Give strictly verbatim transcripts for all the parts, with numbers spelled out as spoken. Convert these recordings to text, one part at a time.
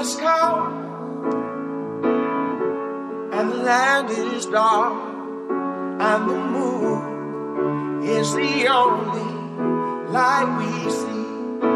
is cold and the land is dark and the moon is the only light we see.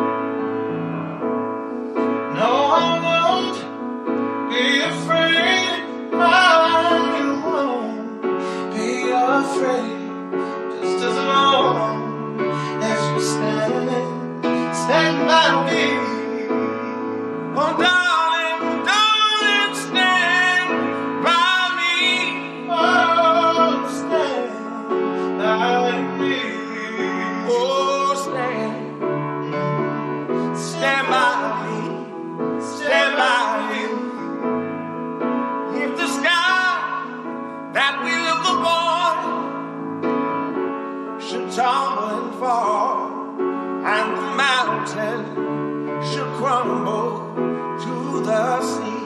No, I won't be afraid. I won't be afraid. Just as long as you stand, stand by me. Oh, darling, darling, stand by me. Oh, stand by me. Oh, stand, stand by me, stand by me. If the sky that we live upon should tumble and fall, and the mountain should crumble to the sea,